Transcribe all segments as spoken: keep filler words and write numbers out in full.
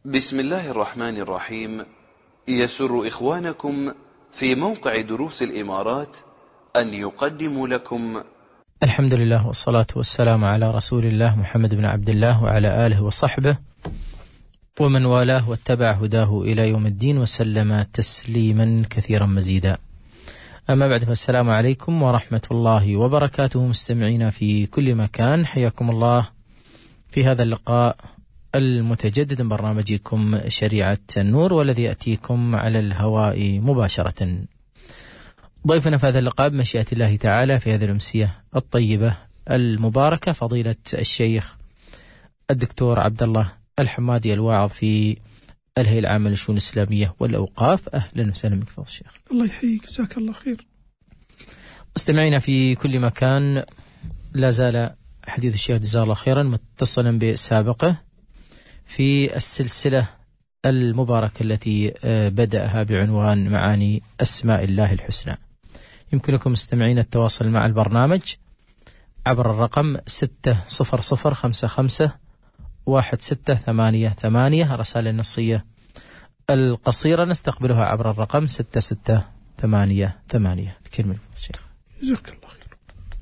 بسم الله الرحمن الرحيم. يسر إخوانكم في موقع دروس الإمارات أن يقدموا لكم الحمد لله والصلاة والسلام على رسول الله محمد بن عبد الله وعلى آله وصحبه ومن والاه واتبع هداه إلى يوم الدين وسلم تسليما كثيرا مزيدا. أما بعد، فالسلام عليكم ورحمة الله وبركاته. مستمعينا في كل مكان، حياكم الله في هذا اللقاء المتجدد من برنامجكم شريعة النور، والذي يأتيكم على الهواء مباشرة. ضيفنا في هذا اللقاء بمشيئة الله تعالى في هذه الأمسية الطيبة المباركة فضيلة الشيخ الدكتور عبد الله الحمادي، الواعظ في الهيئة العامة للشؤون الإسلامية والأوقاف. أهلا وسهلا بك فضيلة الشيخ. الله يحييك، جزاك الله خير. مستمعينا في كل مكان، لا زال حديث الشيخ جزاه الله خيرا متصلا بسابقه في السلسلة المباركة التي بدأها بعنوان معاني أسماء الله الحسنى. يمكنكم مستمعين التواصل مع البرنامج عبر الرقم ستة صفر صفر خمسة خمسة واحد ستة ثمانية ثمانية. رسالة النصية القصيرة نستقبلها عبر الرقم ستة ستة ثمانية ثمانية. كلمة الشيخ. جزاك الله خير.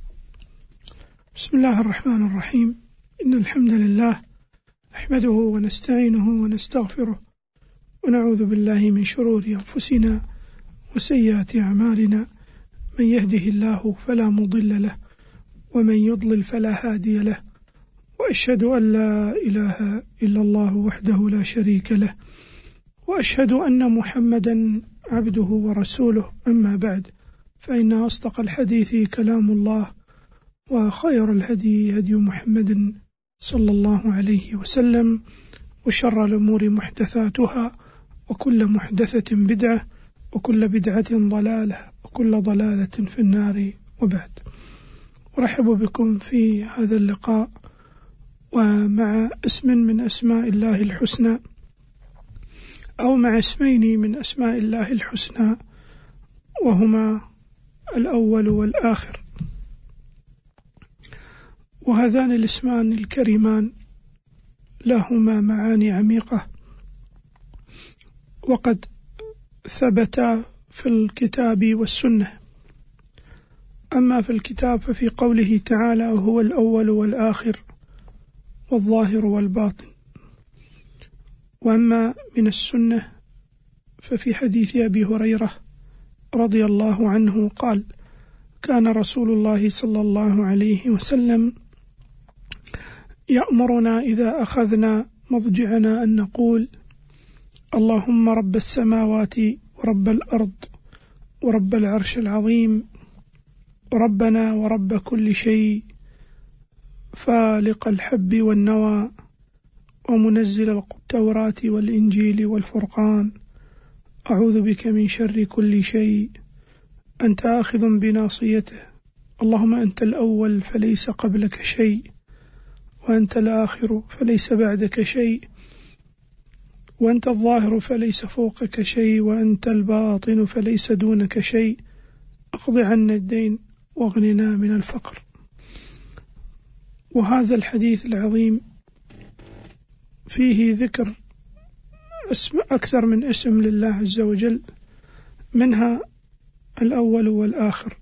بسم الله الرحمن الرحيم. إن الحمد لله نحمده ونستعينه ونستغفره ونعوذ بالله من شرور أنفسنا وسيئات أعمالنا. من يهده الله فلا مضل له ومن يضلل فلا هادي له، وأشهد أن لا إله إلا الله وحده لا شريك له، وأشهد أن محمدا عبده ورسوله. أما بعد، فإن أصدق الحديث كلام الله، وخير الهدي هدي محمد صلى الله عليه وسلم، وشر الأمور محدثاتها، وكل محدثة بدعة، وكل بدعة ضلالة، وكل ضلالة في النار. وبعد، أرحب بكم في هذا اللقاء ومع اسم من أسماء الله الحسنى، أو مع اسمين من أسماء الله الحسنى، وهما الأول والآخر. وهذان الاسمان الكريمان لهما معاني عميقة، وقد ثبتا في الكتاب والسنة. أما في الكتاب ففي قوله تعالى: وهو الأول والآخر والظاهر والباطن. وأما من السنة ففي حديث أبي هريرة رضي الله عنه قال: كان رسول الله صلى الله عليه وسلم يأمرنا إذا أخذنا مضجعنا أن نقول: اللهم رب السماوات ورب الأرض ورب العرش العظيم وربنا ورب كل شيء، فالق الحب والنوى ومنزل التوراة والإنجيل والفرقان، أعوذ بك من شر كل شيء، أنت آخذ بناصيته، اللهم أنت الأول فليس قبلك شيء، وأنت الآخر فليس بعدك شيء، وأنت الظاهر فليس فوقك شيء، وأنت الباطن فليس دونك شيء، اقض عنا الدين واغننا من الفقر. وهذا الحديث العظيم فيه ذكر اسم أكثر من اسم لله عز وجل، منها الأول والآخر.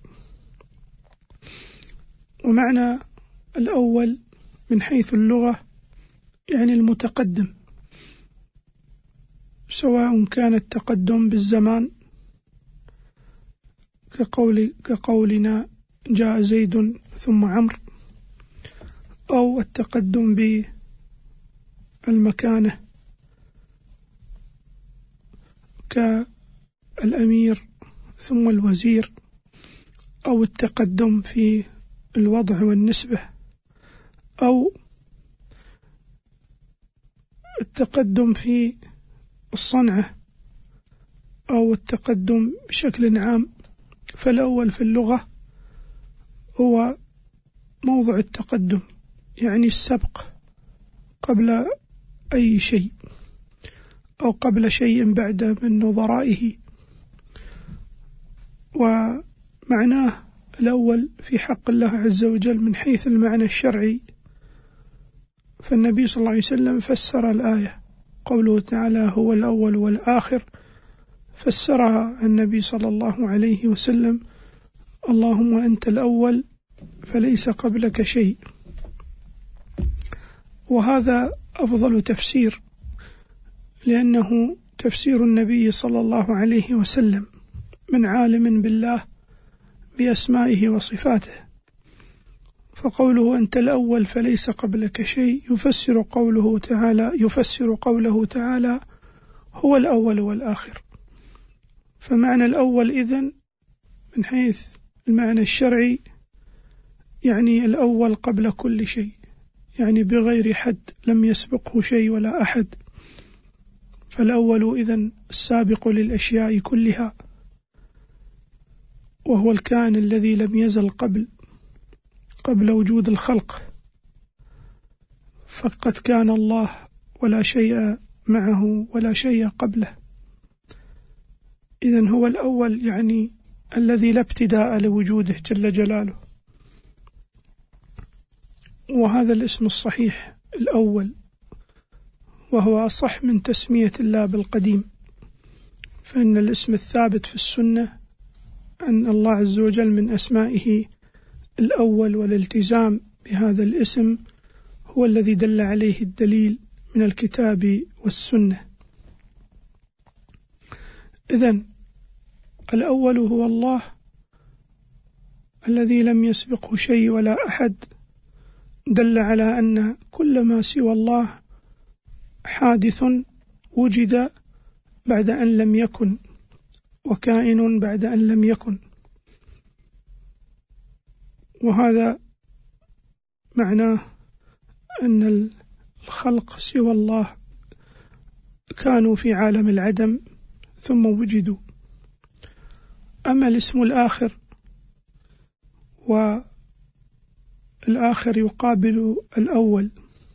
ومعنى الأول من حيث اللغة يعني المتقدم، سواء كان التقدم بالزمان كقول كقولنا جاء زيد ثم عمرو، أو التقدم بالمكانة كالأمير ثم الوزير، أو التقدم في الوضع والنسبة، أو التقدم في الصنعة، أو التقدم بشكل عام. فالأول في اللغة هو موضع التقدم، يعني السبق قبل أي شيء، أو قبل شيء بعد من نظرائه. ومعناه الأول في حق الله عز وجل من حيث المعنى الشرعي، فالنبي صلى الله عليه وسلم فسر الآية قوله تعالى هو الأول والآخر فسرها النبي صلى الله عليه وسلم اللهم أنت الأول فليس قبلك شيء. وهذا أفضل تفسير، لأنه تفسير النبي صلى الله عليه وسلم من عالم بالله بأسمائه وصفاته. فقوله أنت الأول فليس قبلك شيء يفسر قوله تعالى يفسر قوله تعالى هو الأول والآخر. فمعنى الأول إذن من حيث المعنى الشرعي يعني الأول قبل كل شيء، يعني بغير حد لم يسبقه شيء ولا أحد، فالأول إذن السابق للأشياء كلها، وهو الكائن الذي لم يزل قبل قبل وجود الخلق، فقد كان الله ولا شيء معه ولا شيء قبله. إذن هو الأول يعني الذي لا ابتداء لوجوده جل جلاله. وهذا الاسم الصحيح الأول، وهو أصح من تسمية الله بالقديم، فإن الاسم الثابت في السنة أن الله عز وجل من أسمائه الأول، والالتزام بهذا الاسم هو الذي دل عليه الدليل من الكتاب والسنة. إذن الأول هو الله الذي لم يسبقه شيء ولا أحد، دل على أن كل ما سوى الله حادث وجد بعد أن لم يكن، وكائن بعد أن لم يكن. وهذا معناه أن الخلق سوى الله كانوا في عالم العدم ثم وجدوا. أما الاسم الآخر، والآخر يقابل الأول،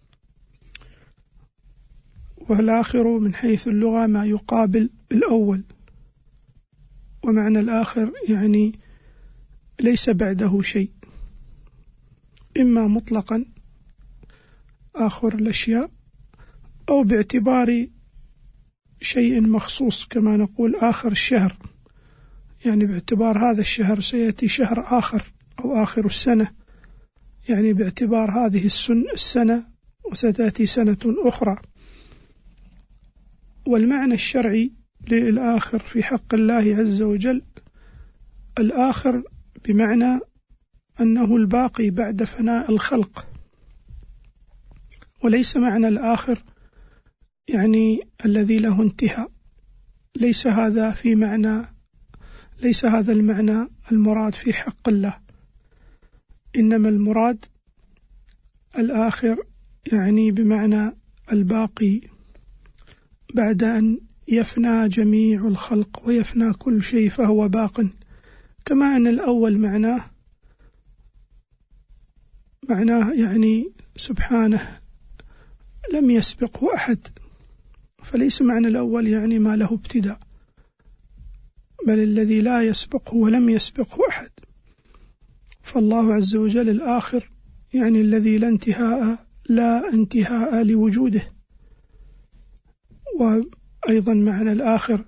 والآخر من حيث اللغة ما يقابل الأول، ومعنى الآخر يعني ليس بعده شيء، إما مطلقا آخر الأشياء أو باعتبار شيء مخصوص، كما نقول آخر الشهر، يعني باعتبار هذا الشهر سيأتي شهر آخر، أو آخر السنة يعني باعتبار هذه السنة وستأتي سنة أخرى. والمعنى الشرعي للآخر في حق الله عز وجل الآخر بمعنى أنه الباقي بعد فناء الخلق، وليس معنى الآخر يعني الذي له انتهاء، ليس هذا في معنى ليس هذا المعنى المراد في حق الله، إنما المراد الآخر يعني بمعنى الباقي بعد أن يفنى جميع الخلق ويفنى كل شيء فهو باق. كما أن الأول معناه معناه يعني سبحانه لم يسبقه أحد، فليس معنى الأول يعني ما له ابتداء، بل الذي لا يسبقه ولم يسبقه أحد. فالله عز وجل الآخر يعني الذي لا انتهاء لا انتهاء لوجوده. وأيضا معنى الآخر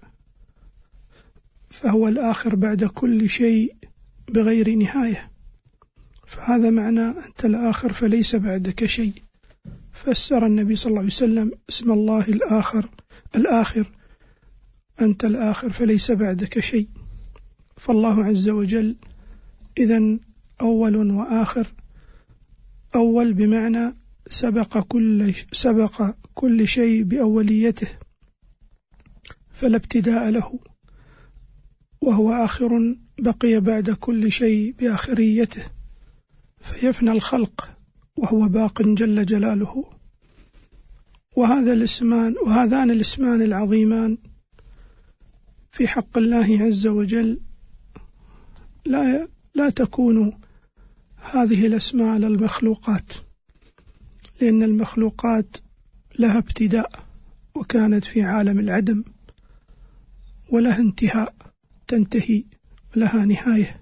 فهو الآخر بعد كل شيء بغير نهاية، فهذا معنى أنت الآخر فليس بعدك شيء. فسر النبي صلى الله عليه وسلم اسم الله الآخر الآخر أنت الآخر فليس بعدك شيء. فالله عز وجل إذن أول وآخر. أول بمعنى سبق كل سبق كل شيء بأوليته فلا ابتداء له، وهو آخر بقي بعد كل شيء بآخريته فيفنى الخلق وهو باق جل جلاله. وهذا الاسمان وهذان الاسمان العظيمان في حق الله عز وجل لا لا تكون هذه الأسماء للمخلوقات، لأن المخلوقات لها ابتداء وكانت في عالم العدم، ولها انتهاء تنتهي ولها نهاية.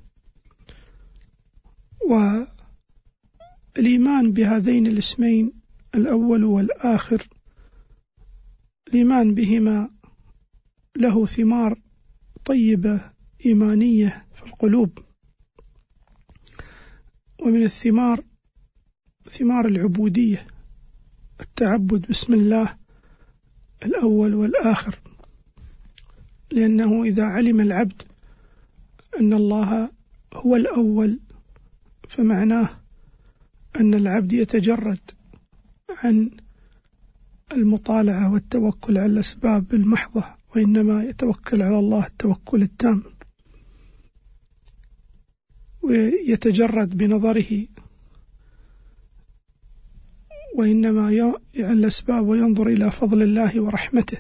والإيمان بهذين الاسمين الأول والآخر الإيمان بهما له ثمار طيبة إيمانية في القلوب، ومن الثمار ثمار العبودية، التعبد باسم الله الأول والآخر، لأنه إذا علم العبد أن الله هو الأول فمعناه أن العبد يتجرد عن المطالعة والتوكل على الأسباب المحضة، وإنما يتوكل على الله التوكل التام، ويتجرد بنظره وإنما عن الأسباب وينظر إلى فضل الله ورحمته،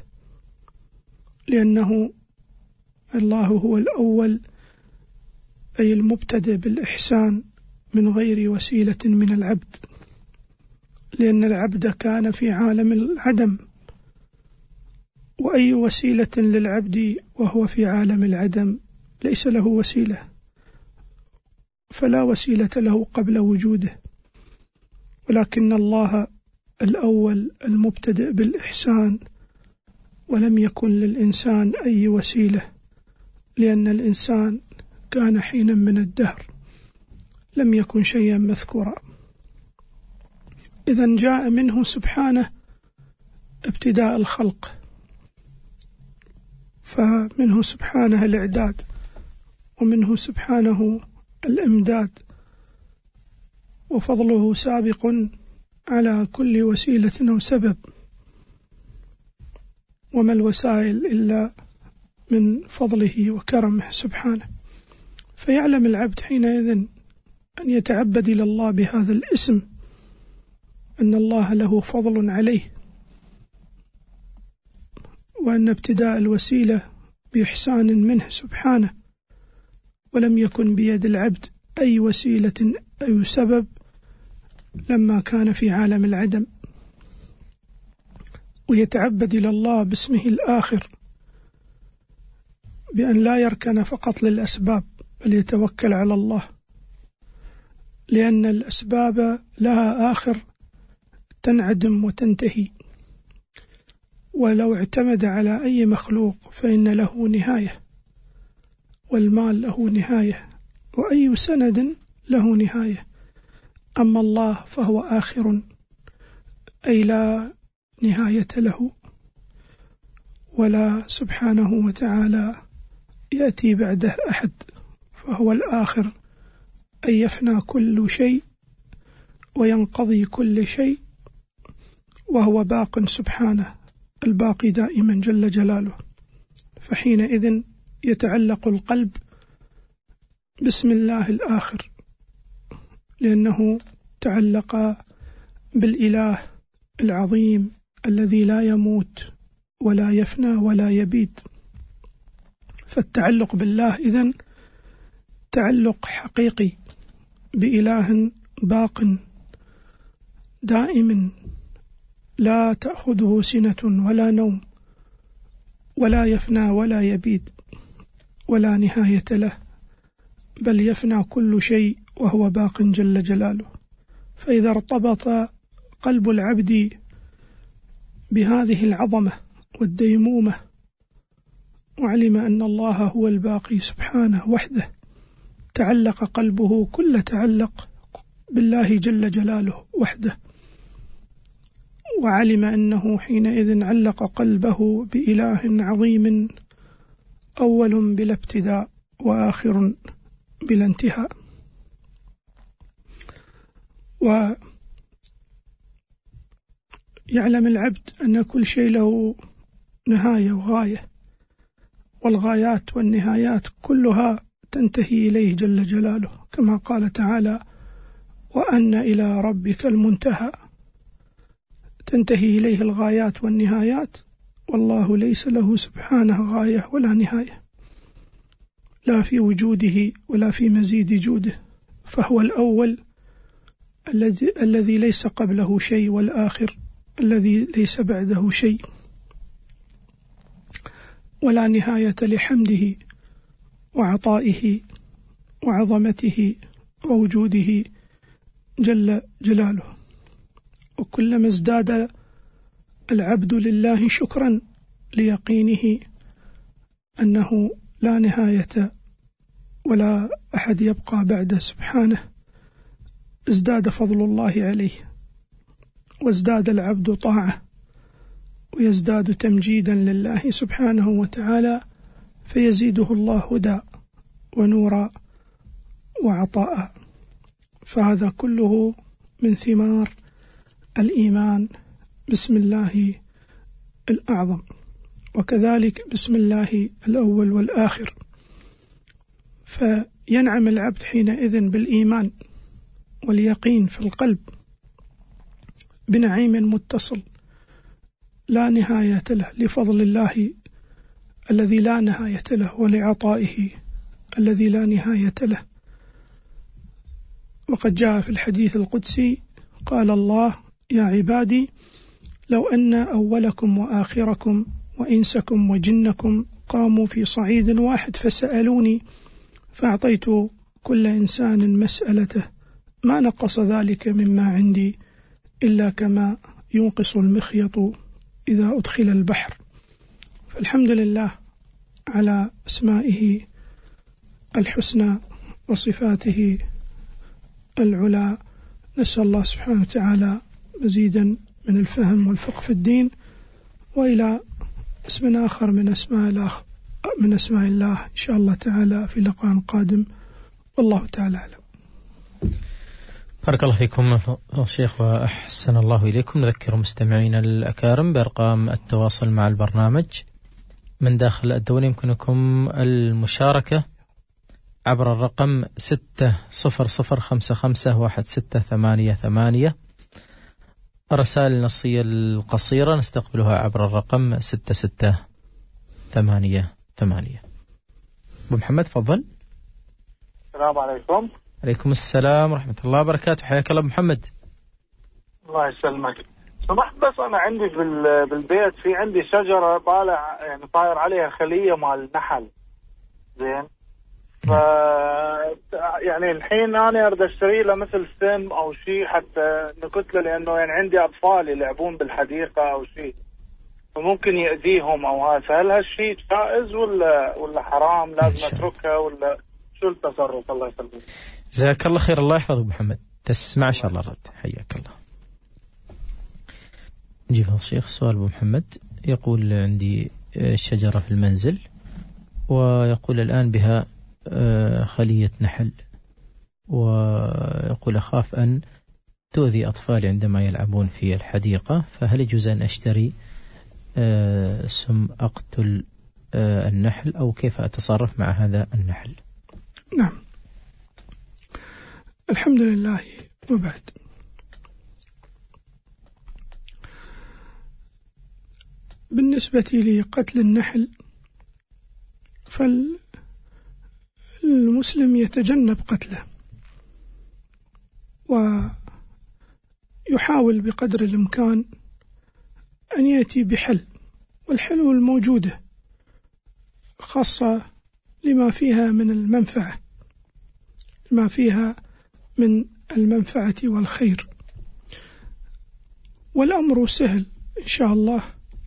لأنه الله هو الأول، أي المبتدئ بالإحسان من غير وسيلة من العبد، لأن العبد كان في عالم العدم، وأي وسيلة للعبد وهو في عالم العدم ليس له وسيلة، فلا وسيلة له قبل وجوده، ولكن الله الأول المبتدئ بالإحسان، ولم يكن للإنسان أي وسيلة، لأن الإنسان كان حينا من الدهر لم يكن شيئا مذكورا. إذن جاء منه سبحانه ابتداء الخلق، فمنه سبحانه الإعداد، ومنه سبحانه الإمداد، وفضله سابق على كل وسيلة أو سبب، وما الوسائل إلا من فضله وكرمه سبحانه. فيعلم العبد حينئذ أن يتعبد إلى الله بهذا الاسم، أن الله له فضل عليه، وأن ابتداء الوسيلة بإحسان منه سبحانه، ولم يكن بيد العبد أي وسيلة أي سبب لما كان في عالم العدم. ويتعبد إلى الله باسمه الآخر، بأن لا يركن فقط للأسباب بل يتوكل على الله، لأن الأسباب لها آخر تنعدم وتنتهي، ولو اعتمد على أي مخلوق فإن له نهاية، والمال له نهاية، وأي سند له نهاية. أما الله فهو آخر، أي لا نهاية له، ولا سبحانه وتعالى يأتي بعده أحد، فهو الآخر، أي يفنى كل شيء وينقضي كل شيء، وهو باق سبحانه الباقي دائما جل جلاله. فحينئذ يتعلق القلب باسم الله الآخر، لأنه تعلق بالإله العظيم الذي لا يموت ولا يفنى ولا يبيد. فالتعلق بالله إذن تعلق حقيقي بإله باق دائم لا تأخذه سنة ولا نوم، ولا يفنى ولا يبيد ولا نهاية له، بل يفنى كل شيء وهو باق جل جلاله. فإذا ارتبط قلب العبد بهذه العظمة والديمومة، وعلم أن الله هو الباقي سبحانه وحده، تعلق قلبه كل تعلق بالله جل جلاله وحده، وعلم أنه حينئذ علق قلبه بإله عظيم أول بلا ابتداء وآخر بلا انتهاء. ويعلم العبد أن كل شيء له نهاية وغاية، والغايات والنهايات كلها تنتهي إليه جل جلاله، كما قال تعالى: وأن إلى ربك المنتهى. تنتهي إليه الغايات والنهايات، والله ليس له سبحانه غاية ولا نهاية، لا في وجوده ولا في مزيد جوده، فهو الأول الذي الذي ليس قبله شيء، والآخر الذي ليس بعده شيء، ولا نهاية لحمده وعطائه وعظمته ووجوده جل جلاله. وكلما ازداد العبد لله شكرا ليقينه أنه لا نهاية ولا أحد يبقى بعده سبحانه، ازداد فضل الله عليه، وازداد العبد طاعة، ويزداد تمجيدا لله سبحانه وتعالى، فيزيده الله هدى ونورا وعطاء. فهذا كله من ثمار الإيمان بسم الله الأعظم، وكذلك بسم الله الأول والآخر. فينعم العبد حينئذ بالإيمان واليقين في القلب بنعيم متصل لا نهاية له، لفضل الله الذي لا نهاية له، ولعطائه الذي لا نهاية له. وقد جاء في الحديث القدسي قال الله: يا عبادي لو أن أولكم وآخركم وإنسكم وجنكم قاموا في صعيد واحد فسألوني فأعطيت كل إنسان مسألته ما نقص ذلك مما عندي إلا كما ينقص المخيط إذا أدخل البحر. فالحمد لله على أسمائه الحسنى وصفاته العلى. نسأل الله سبحانه وتعالى مزيدا من الفهم والفقه في الدين، وإلى اسم آخر من أسماء الله من أسماء الله إن شاء الله تعالى في لقاء قادم، والله تعالى أعلم. بارك الله فيكم الشيخ وأحسن الله إليكم. نذكر مستمعين الأكارم بأرقام التواصل مع البرنامج من داخل الدولة. يمكنكم المشاركة عبر الرقم ستة صفر صفر خمسة خمسة واحد ستة ثمانية ثمانية. الرسائل النصية القصيرة نستقبلها عبر الرقم ستة ستة ثمانية ثمانية. أبو محمد تفضل. السلام عليكم. عليكم السلام ورحمة الله وبركاته. حياك الله أبو محمد. الله يسلمك. سمحت بس أنا عندي بالبيت في عندي شجرة طالع يعني طاير عليها خلية مال نحل. زين. ف يعني الحين أنا أريد أشتري له مثل سم أو شيء حتى نكتله، لأنه يعني عندي أطفال يلعبون بالحديقة أو شيء فممكن يأذيهم أو هذا. فهل هالشيء جائز ولا ولا حرام؟ لازم أتركها ولا شو التصرف؟ الله يسلمك. جزاك الله خير. الله يحفظك محمد. تسمع إن شاء الله الرد. حياك الله. نجيب هذا الشيخ. سؤال أبو محمد يقول: عندي شجرة في المنزل ويقول الآن بها خلية نحل، ويقول أخاف أن تؤذي أطفالي عندما يلعبون في الحديقة، فهل يجوز أن أشتري سم أقتل النحل أو كيف أتصرف مع هذا النحل؟ نعم، الحمد لله وبعد. بالنسبة لقتل النحل فالمسلم يتجنب قتله ويحاول بقدر الإمكان أن يأتي بحل، والحلول الموجودة خاصة لما فيها من المنفعة لما فيها من المنفعة والخير، والأمر سهل إن شاء الله.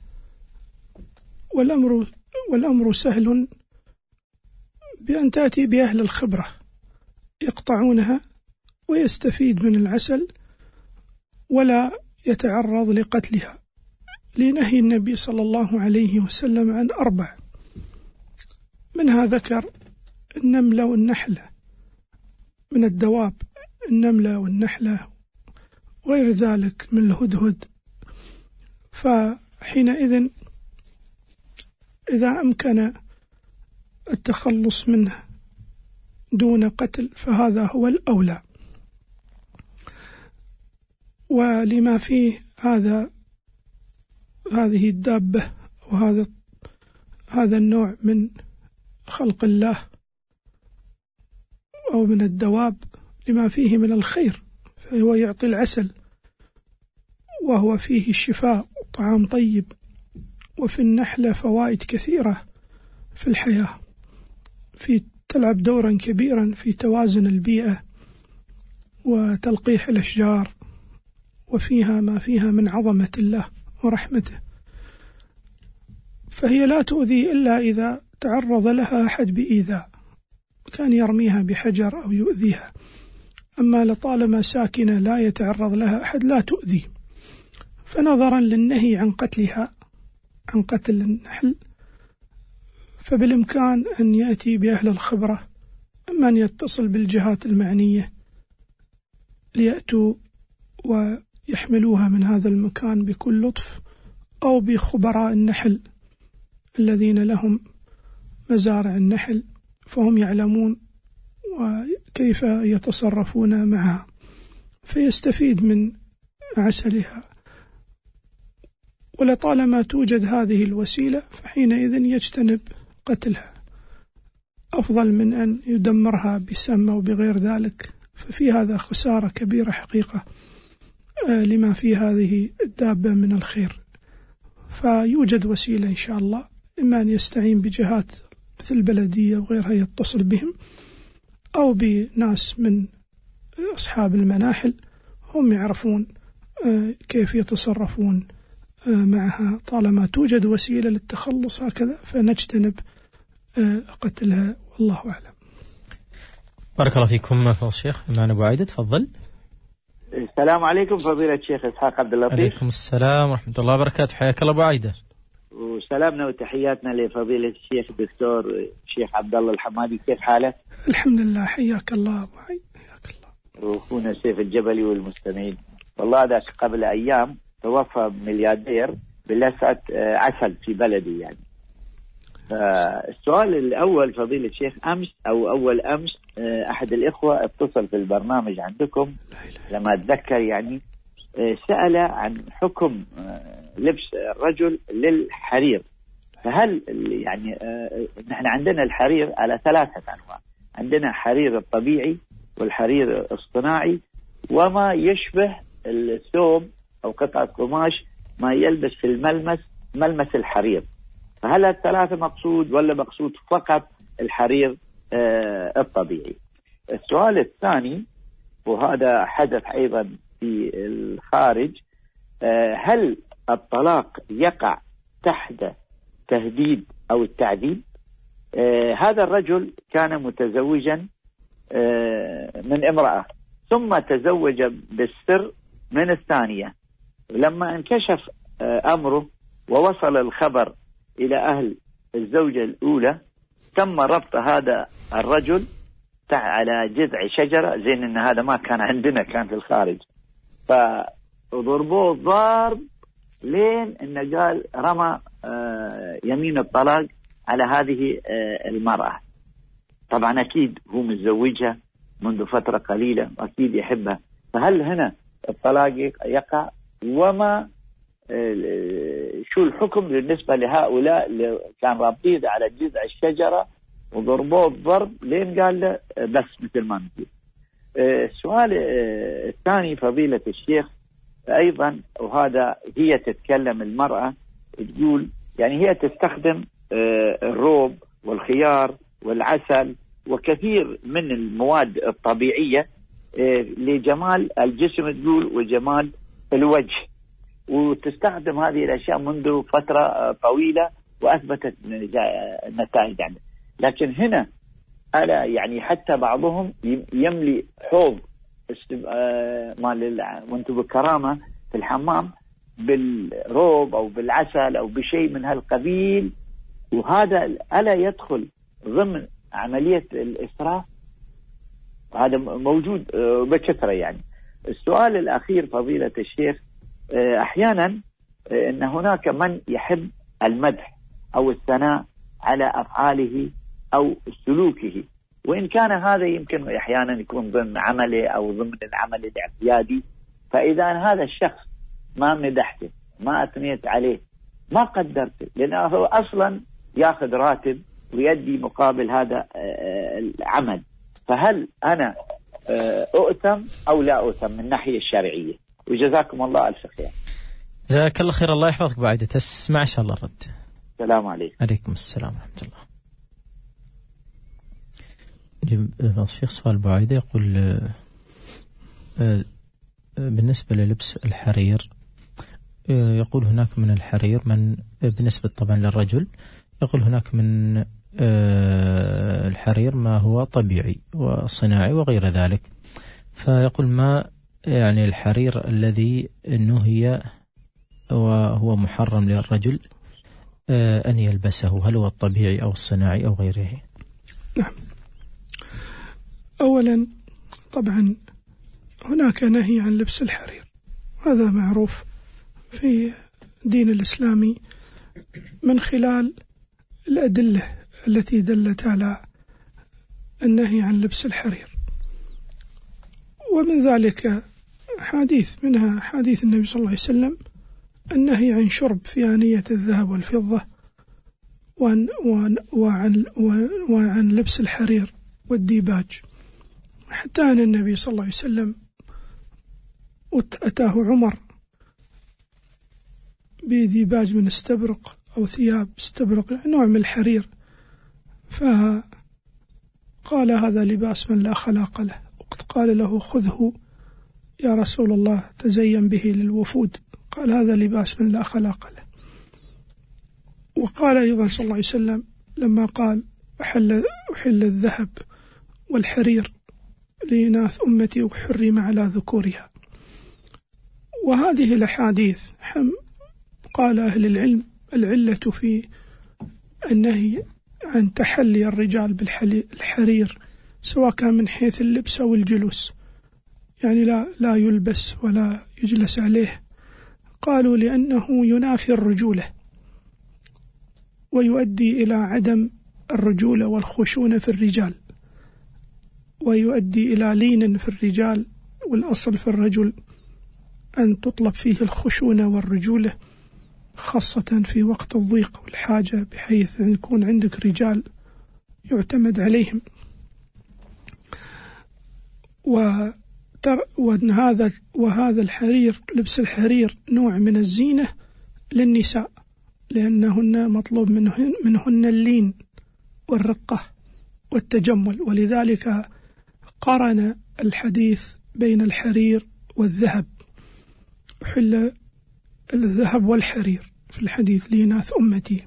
والأمر والأمر سهل بأن تأتي بأهل الخبرة يقطعونها ويستفيد من العسل ولا يتعرض لقتلها، لنهي النبي صلى الله عليه وسلم عن أربع، منها ذكر النملة والنحلة من الدواب، النملة والنحلة وغير ذلك من الهدهد. فحينئذ إذا أمكن التخلص منه دون قتل فهذا هو الأولى. ولما فيه هذا هذه الدابة وهذا هذا النوع من خلق الله أو من الدواب لما فيه من الخير، فهو يعطي العسل وهو فيه الشفاء وطعام طيب، وفي النحلة فوائد كثيرة في الحياة، في تلعب دورا كبيرا في توازن البيئة وتلقيح الأشجار، وفيها ما فيها من عظمة الله ورحمته، فهي لا تؤذي إلا إذا تعرض لها أحد بإيذاء، كان يرميها بحجر أو يؤذيها، أما لطالما ساكنة لا يتعرض لها أحد لا تؤذي. فنظرا للنهي عن قتلها، عن قتل النحل، فبالإمكان أن يأتي بأهل الخبرة، أما أن يتصل بالجهات المعنية ليأتوا ويحملوها من هذا المكان بكل لطف، أو بخبراء النحل الذين لهم مزارع النحل فهم يعلمون وكيف يتصرفون معها، فيستفيد من عسلها. ولطالما توجد هذه الوسيلة فحينئذ يجتنب قتلها، أفضل من أن يدمرها بسم أو بغير ذلك، ففي هذا خسارة كبيرة حقيقة لما في هذه الدابة من الخير. فيوجد وسيلة إن شاء الله، إما أن يستعين بجهات مثل البلدية وغيرها يتصل بهم، أو بناس من أصحاب المناحل هم يعرفون كيف يتصرفون معها. طالما توجد وسيلة للتخلص هكذا فنجتنب قتلها، والله أعلم. بارك الله فيكم فضل الشيخ. معنا أبو عايدة، تفضل. السلام عليكم فضيلة الشيخ إسحاق عبد اللطيف. عليكم السلام ورحمة الله وبركاته، حياك الله أبو عايدة. وسلامنا وتحياتنا لفضيلة الشيخ الدكتور الشيخ عبد الله الحمادي، كيف حاله؟ الحمد لله، حياك الله أبو عايدة، حياك الله. وأخونا سيف الجبلي والمستمعين. والله ذاك قبل أيام توفى ملياردير بلسعة عسل في بلدي يعني. السؤال الأول فضيلة الشيخ، أمس أو أول أمس أحد الإخوة اتصل في البرنامج عندكم لما أتذكر يعني، سأل عن حكم لبس الرجل للحرير. فهل يعني نحن عندنا الحرير على ثلاثة أنواع، عندنا حرير الطبيعي والحرير الاصطناعي وما يشبه الثوب أو قطعة قماش ما يلبس في الملمس ملمس الحرير. فهل الثلاثة مقصود ولا مقصود فقط الحرير آه الطبيعي؟ السؤال الثاني، وهذا حدث أيضا في الخارج، آه هل الطلاق يقع تحت تهديد أو التعذيب؟ آه هذا الرجل كان متزوجا آه من امرأة، ثم تزوج بالسر من الثانية. لما انكشف آه أمره ووصل الخبر إلى أهل الزوجة الأولى، تم ربط هذا الرجل على جذع شجرة، زين إن هذا ما كان عندنا، كان في الخارج، فضربوه ضرب لين إنه قال رمى آه يمين الطلاق على هذه آه المرأة. طبعا أكيد هو متزوجها منذ فترة قليلة وأكيد يحبها، فهل هنا الطلاق يقع؟ وما شو الحكم بالنسبة لهؤلاء اللي كان رابطين على جذع الشجرة وضربوه الضرب لين قال له بس مثل ما نقول؟ السؤال الثاني فضيلة الشيخ أيضا، وهذا هي تتكلم المرأة تقول يعني هي تستخدم الروب والخيار والعسل وكثير من المواد الطبيعية لجمال الجسم تقول وجمال الوجه، وتستخدم هذه الأشياء منذ فترة طويلة وأثبتت النتائج عنه. لكن هنا ألا يعني حتى بعضهم يملي حوض مال وانتم بالكرامة في الحمام بالروب أو بالعسل أو بشيء من هالقبيل، وهذا ألا يدخل ضمن عملية الإسراف؟ هذا موجود بكثرة يعني. السؤال الأخير فضيلة الشيخ، أحيانا أن هناك من يحب المدح أو الثناء على أفعاله أو سلوكه، وإن كان هذا يمكن أحيانا يكون ضمن عمله أو ضمن العمل الاعتيادي، فإذا هذا الشخص ما مدحته ما أثنيت عليه ما قدرته، لأنه أصلا يأخذ راتب ويدي مقابل هذا العمل، فهل أنا أؤثم أو لا أؤثم من الناحية الشرعية؟ وجزاكم الله ألف خير. جزاك الله خير، الله يحفظك بعد تسمع إن شاء الله الرد. السلام عليكم. عليكم السلام ورحمة الله. الشيخ سؤال بعيدة يقول بالنسبة للبس الحرير يقول هناك من الحرير من بالنسبة طبعا للرجل، يقول هناك من الحرير ما هو طبيعي وصناعي وغير ذلك، فيقول ما يعني الحرير الذي نهي وهو محرم للرجل أن يلبسه، هل هو الطبيعي أو الصناعي أو غيره؟ نعم. أولا طبعا هناك نهي عن لبس الحرير، هذا معروف في الدين الإسلامي من خلال الأدلة التي دلت على النهي عن لبس الحرير، ومن ذلك حديث منها حديث النبي صلى الله عليه وسلم النهي عن شرب في آنية الذهب والفضة وعن, وعن, وعن لبس الحرير والديباج، حتى أن النبي صلى الله عليه وسلم أتاه عمر بديباج من استبرق أو ثياب استبرق نوع من الحرير، فقال هذا لباس من لا خلاق له، وقد قال له خذه يا رسول الله تزين به للوفود، قال هذا لباس من لا خلاق له. وقال أيضا صلى الله عليه وسلم لما قال أحل, أحل الذهب والحرير لإناث أمتي وحرم على ذكورها. وهذه الأحاديث قال أهل العلم العلة في النهي عن تحلي الرجال بالحرير سواء كان من حيث اللبس أو الجلوس، يعني لا, لا يلبس ولا يجلس عليه، قالوا لأنه ينافي الرجولة ويؤدي إلى عدم الرجولة والخشونة في الرجال، ويؤدي إلى لين في الرجال، والأصل في الرجل أن تطلب فيه الخشونة والرجولة خاصة في وقت الضيق والحاجة، بحيث أن يكون عندك رجال يعتمد عليهم. وهذا وهذا الحرير لبس الحرير نوع من الزينة للنساء، لأنهن مطلوب منهن, منهن اللين والرقة والتجمل، ولذلك قارن الحديث بين الحرير والذهب، حل الذهب والحرير في الحديث لإناث أمتي،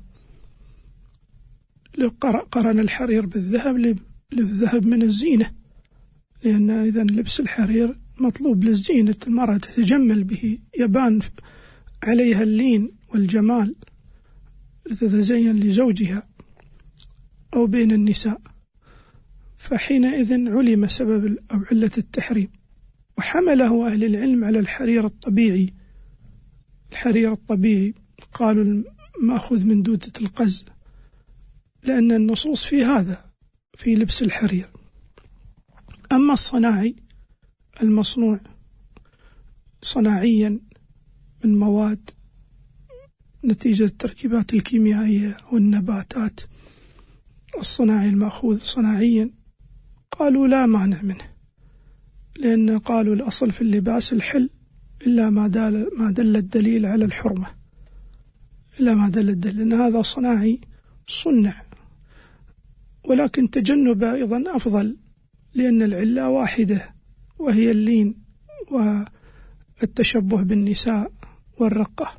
قارن الحرير بالذهب للذهب من الزينة، لأن إذن لبس الحرير مطلوب للزينة، المرأة تتجمل به، يبان عليها اللين والجمال لتتزين لزوجها أو بين النساء، فحينئذ علم سبب أو علة التحريم، وحمله أهل العلم على الحرير الطبيعي. الحرير الطبيعي قالوا مأخذ من دودة القز، لأن النصوص في هذا في لبس الحرير. أما الصناعي المصنوع صناعيا من مواد نتيجة التركيبات الكيميائية والنباتات، الصناعي المأخوذ صناعيا قالوا لا مانع منه، لأن قالوا الأصل في اللباس الحل إلا ما دل, ما دل الدليل على الحرمة، إلا ما دل الدليل، لأن هذا صناعي صنع، ولكن تجنبه أيضا أفضل، لأن العلة واحدة وهي اللين والتشبه بالنساء والرقة،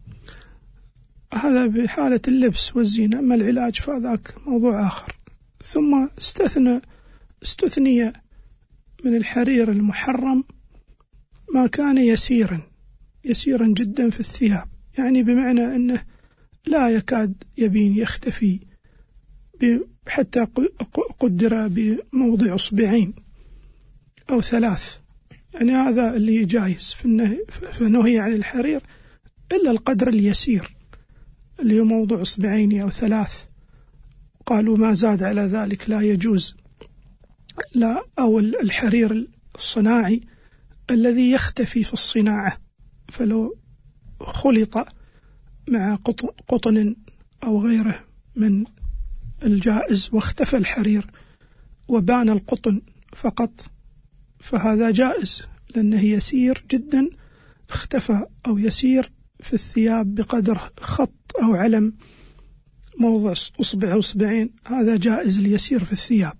هذا بحالة اللبس والزينة. أما العلاج فذاك موضوع آخر. ثم استثنى استثني من الحرير المحرم ما كان يسيرا يسيرا جدا في الثياب، يعني بمعنى أنه لا يكاد يبين يختفي حتى قدر بموضع أصبعين أو ثلاث، يعني هذا اللي جايز في النهي، فنهي عن الحرير إلا القدر اليسير اللي هو موضع أصبعين أو ثلاث، قالوا ما زاد على ذلك لا يجوز. لا، أو الحرير الصناعي الذي يختفي في الصناعة، فلو خلط مع قطن أو غيره من الجائز واختفى الحرير وبان القطن فقط فهذا جائز، لأنه يسير جدا، اختفى أو يسير في الثياب بقدر خط أو علم موضع أصبع أو أصبعين، هذا جائز اليسير في الثياب.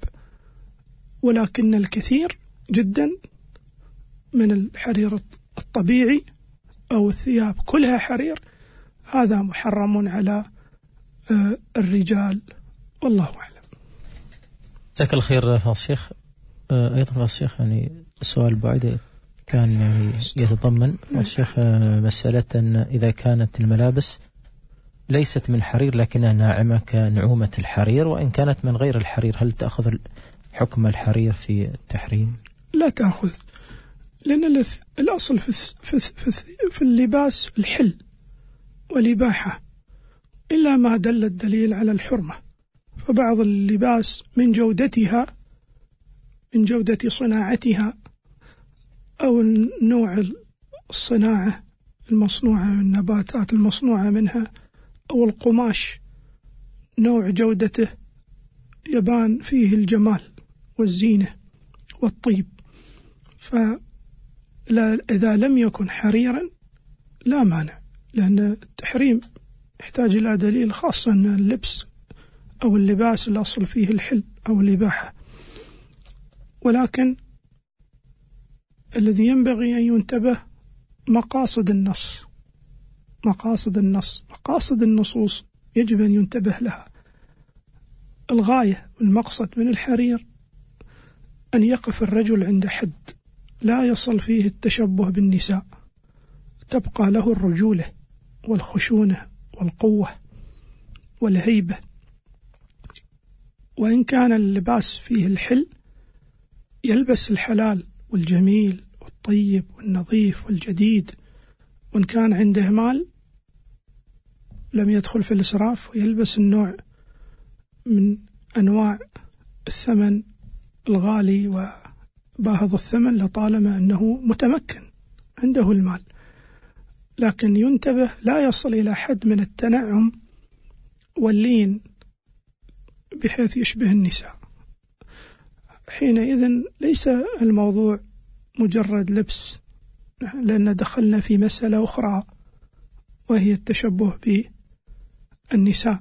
ولكن الكثير جدا من الحرير الطبيعي أو الثياب كلها حرير، هذا محرم على الرجال، والله أعلم. جزاك الخير فضيلة الشيخ. أيضا فضيلة الشيخ يعني السؤال بعد كان يعني يتضمن الشيخ مسألة أن إذا كانت الملابس ليست من حرير لكنها ناعمة كنعومة الحرير، وإن كانت من غير الحرير هل تأخذ حكم الحرير في التحريم؟ لا تأخذ، لأن الأصل في, في, في, في اللباس الحل والإباحة إلا ما دل الدليل على الحرمة. فبعض اللباس من جودتها من جودة صناعتها أو نوع الصناعة المصنوعة من النباتات المصنوعة منها أو القماش نوع جودته يبان فيه الجمال والزينة والطيب، فإذا لم يكن حريرا لا مانع، لأن التحريم يحتاج إلى دليل، خاصة أن اللبس أو اللباس الأصل فيه الحل أو الإباحة. ولكن الذي ينبغي أن ينتبه مقاصد النص مقاصد النص مقاصد النصوص يجب أن ينتبه لها. الغاية والمقصد من الحرير أن يقف الرجل عند حد لا يصل فيه التشبه بالنساء، تبقى له الرجولة والخشونة والقوة والهيبة. وإن كان اللباس فيه الحل يلبس الحلال والجميل والطيب والنظيف والجديد، وإن كان عنده مال لم يدخل في الإسراف ويلبس النوع من أنواع الثمن الغالي وباهظ الثمن لطالما أنه متمكن عنده المال. لكن ينتبه لا يصل إلى حد من التنعم واللين بحيث يشبه النساء. حينئذ ليس الموضوع مجرد لبس، لأن دخلنا في مسألة أخرى وهي التشبه بالنساء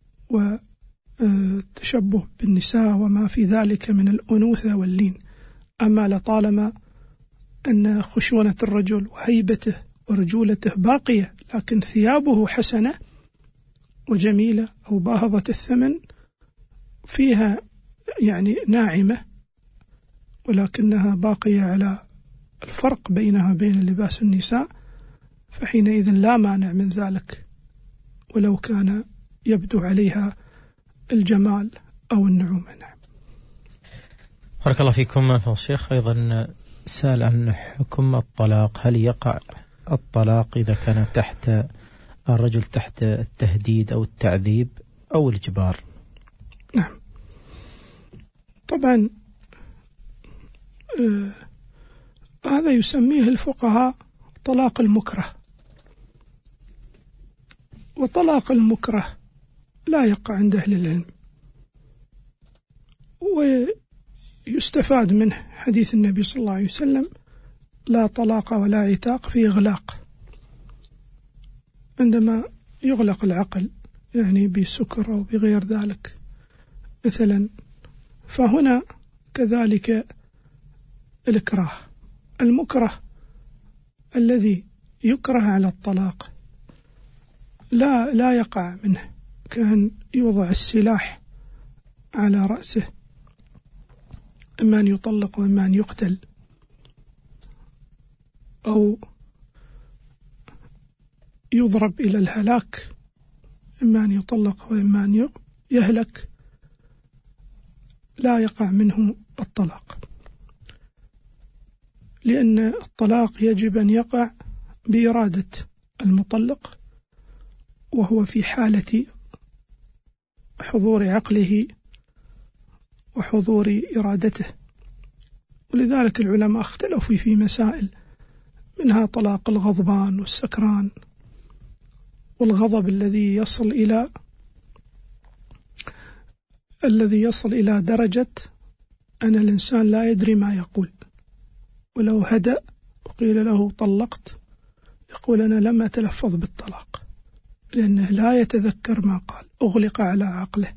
والتشبه بالنساء وما في ذلك من الأنوثة واللين. أما لطالما أن خشونة الرجل وهيبته ورجولته باقية لكن ثيابه حسنة وجميلة أو باهظة الثمن فيها يعني ناعمة ولكنها باقية على الفرق بينها وبين لباس النساء، فحينئذ لا مانع من ذلك ولو كان يبدو عليها الجمال أو النعومة. نعم. بارك الله فيكم فضيلة الشيخ. أيضا سأل عن حكم الطلاق، هل يقع الطلاق إذا كان تحت الرجل تحت التهديد أو التعذيب أو الإجبار؟ نعم طبعا آه هذا يسميه الفقهاء طلاق المكره، وطلاق المكره لا يقع عند أهل العلم، ويستفاد منه حديث النبي صلى الله عليه وسلم لا طلاق ولا عتاق في إغلاق، عندما يغلق العقل يعني بسكر أو بغير ذلك مثلا. فهنا كذلك الإكراه، المكره الذي يكره على الطلاق لا لا يقع منه، كان يوضع السلاح على رأسه، إما أن يطلق وإما أن يقتل، أو يضرب إلى الهلاك، إما أن يطلق وإما أن يهلك، لا يقع منه الطلاق، لأن الطلاق يجب أن يقع بإرادة المطلق وهو في حالة حضور عقله وحضور إرادته. ولذلك العلماء اختلفوا في مسائل، منها طلاق الغضبان والسكران، والغضب الذي يصل إلى الذي يصل إلى درجة أن الإنسان لا يدري ما يقول، ولو هدأ وقيل له طلقت يقول أنا لم أتلفظ بالطلاق، لأنه لا يتذكر ما قال، أغلق على عقله.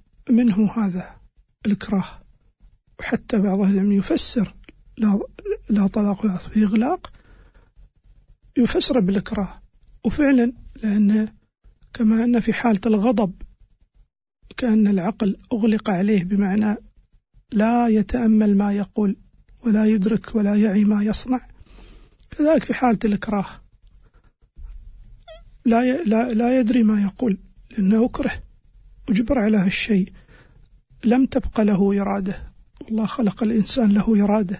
فمنه هذا الإكراه. وحتى بعض أهل العلم يفسر لا طلاق ولا فيه إغلاق يفسر بالإكراه. وفعلا لأن كما أن في حالة الغضب كأن العقل أغلق عليه بمعنى لا يتأمل ما يقول ولا يدرك ولا يعي ما يصنع، كذلك في حالة الإكراه لا لا لا يدري ما يقول لأنه أكره أجبر على هالشيء، لم تبقى له إرادة، والله خلق الإنسان له إرادة،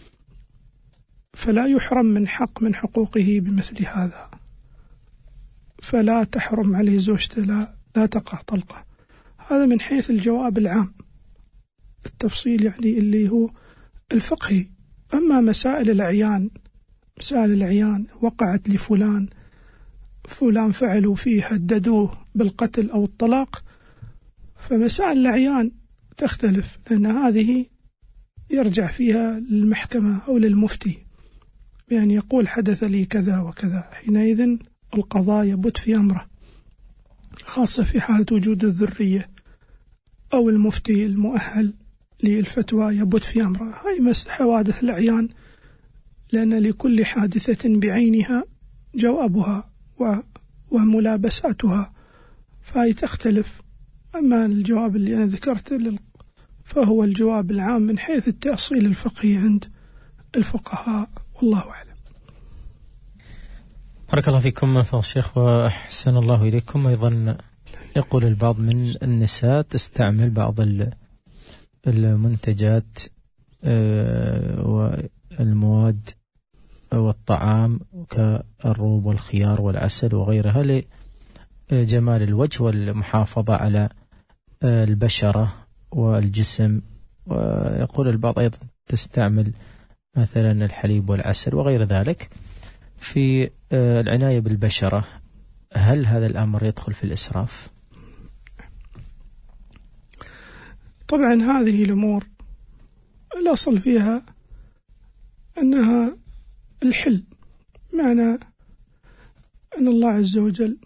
فلا يحرم من حق من حقوقه بمثل هذا، فلا تحرم عليه زوجته، لا, لا تقع طلقة. هذا من حيث الجواب العام، التفصيل يعني اللي هو الفقهي. أما مسائل الأعيان، مسائل الأعيان وقعت لفلان، فلان فعلوا فيه هددوه بالقتل أو الطلاق، فمسائل الأعيان تختلف، لأن هذه يرجع فيها للمحكمة أو للمفتي بأن يقول حدث لي كذا وكذا، حينئذ القضاء يبت في أمره، خاصة في حالة وجود الذرية أو المفتي المؤهل للفتوى يبت في أمره. هاي حوادث الأعيان، لأن لكل حادثة بعينها جوابها وملابساتها، فهي تختلف. أما الجواب اللي أنا ذكرته فهو الجواب العام من حيث التأصيل الفقهي عند الفقهاء، والله أعلم. بارك الله فيكم فضل الشيخ وأحسن الله إليكم. أيضا يقول البعض من النساء تستعمل بعض المنتجات والمواد والطعام كالروب والخيار والعسل وغيرها لجمال الوجه والمحافظة على البشرة والجسم، ويقول البعض أيضا تستعمل مثلا الحليب والعسل وغير ذلك في العناية بالبشرة. هل هذا الأمر يدخل في الإسراف؟ طبعا هذه الأمور الأصل فيها أنها الحل، معنى أن الله عز وجل